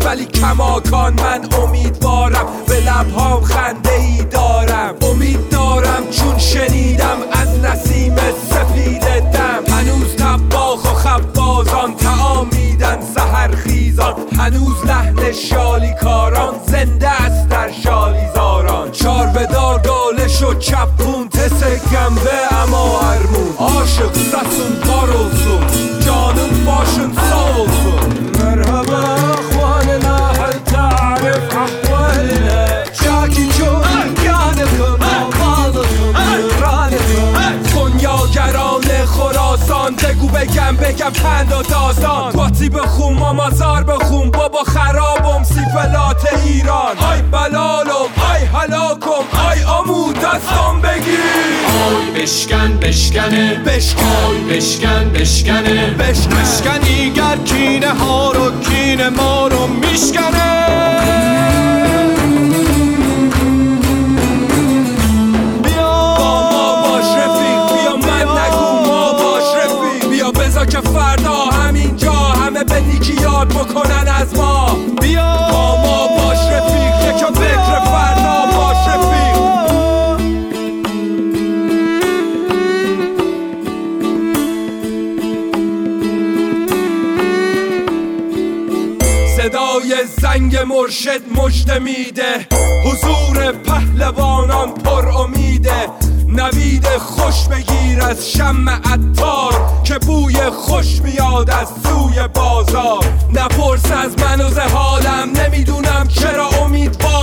ولی کماکان من امیدوارم، به لبهام خنده ای دارم. امید دارم چون شنیدم از نسیم سفید دم، هنوز طباخ و خبازان طعام میدن سحرخیزان، هنوز لحن شالیکاران زنده است در شالیزاران. چاربدار دالش و چپون تس گنبه اما ارمون، عاشق سسون پارولسون جانم باشن سالسون. مرحبا اخواننا هل تعرف احوالنا، شاکی چون گانکم آبادتون رانتون. کنیاگران خراسان بگو بگم پند و داستان، قاطی بخون مامازار بخون بابا خرابم سیفلات ایران. آی بلالم آی هلاکم آی آمو دستم بگیر. آی بشکن بشکنه بشکن آی بشکن بشکنه بشکنی گر کینه ها رو کینه ما رو میشکنه. که فردا همینجا همه به نیکی یاد بکنن از ما. بیا با ما باش رفیق، یکا فکر فردا باش رفیق. صدای زنگ مرشد مژده میده، حضور پهلوانان پر امیده. نوید خوش بگیر از شمع عطار که بوی خوش میاد از سوی بازار. نپرس از من و زهالم، نمیدونم چرا امیدوار